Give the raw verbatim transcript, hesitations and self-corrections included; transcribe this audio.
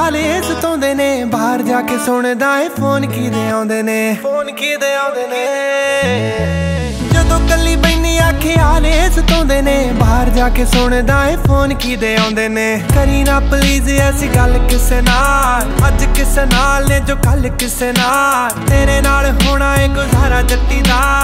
ਖਿਆਲ ਇਸ ਤੋਂਦੇ ਨੇ ਬਾਹਰ ਜਾ ਕੇ ਸੁਣਦਾ ਏ ਫੋਨ ਕਿਦੇ ਆਉਂਦੇ ਨੇ ਫੋਨ ਕਿਦੇ ਆਉਂਦੇ ਨੇ ਜਦੋਂ ਕੱਲੀ ਬੈਨੀ ਆ ਖਿਆਲ ਇਸ ਤੋਂਦੇ ਨੇ ਬਾਹਰ ਜਾ ਕੇ ਸੁਣਦਾ ਏ ਫੋਨ ਕਿਦੇ ਆਉਂਦੇ ਨੇ ਕਰੀ ਨਾ ਪਲੀਜ਼ ਐਸੀ ਗੱਲ ਕਿਸੇ ਨਾਲ ਅੱਜ ਕਿਸੇ ਨਾਲ ਨੇ ਜੋ ਕੱਲ ਕਿਸੇ ਨਾਲ ਤੇਰੇ ਨਾਲ ਹੋਣਾ ਏ ਗੁਜ਼ਾਰਾ ਜੱਟੀ ਦਾ